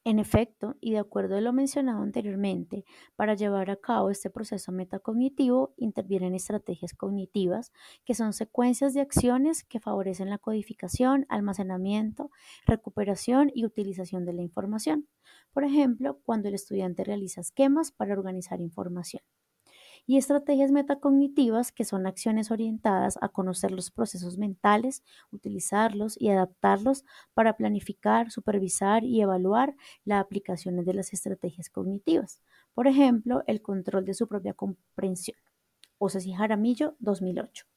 En efecto, y de acuerdo a lo mencionado anteriormente, para llevar a cabo este proceso metacognitivo intervienen estrategias cognitivas, que son secuencias de acciones que favorecen la codificación, almacenamiento, recuperación y utilización de la información. Por ejemplo, cuando el estudiante realiza esquemas para organizar información. Y estrategias metacognitivas, que son acciones orientadas a conocer los procesos mentales, utilizarlos y adaptarlos para planificar, supervisar y evaluar las aplicaciones de las cognitivas. Por ejemplo, el control de su propia comprensión. Osas y Jaramillo, 2008.